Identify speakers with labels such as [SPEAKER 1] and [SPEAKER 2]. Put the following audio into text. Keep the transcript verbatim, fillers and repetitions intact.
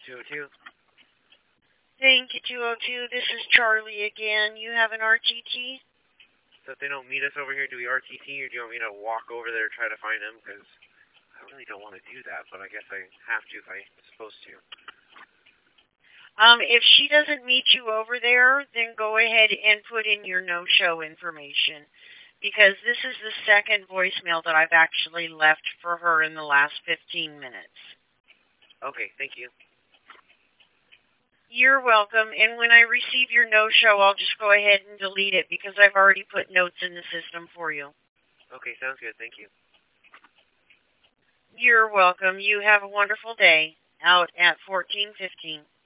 [SPEAKER 1] two oh two.
[SPEAKER 2] Thank you, two oh two. This is Charlie again. You have an R T T?
[SPEAKER 1] So if they don't meet us over here, do we R T T, or do you want me to walk over there and try to find them? Because I really don't want to do that, but I guess I have to if I'm supposed to.
[SPEAKER 2] Um, if she doesn't meet you over there, then go ahead and put in your no-show information, because this is the second voicemail that I've actually left for her in the last fifteen minutes.
[SPEAKER 1] Okay, thank you.
[SPEAKER 2] You're welcome, and when I receive your no-show, I'll just go ahead and delete it, because I've already put notes in the system for you.
[SPEAKER 1] Okay, sounds good. Thank you.
[SPEAKER 2] You're welcome. You have a wonderful day out at fourteen fifteen.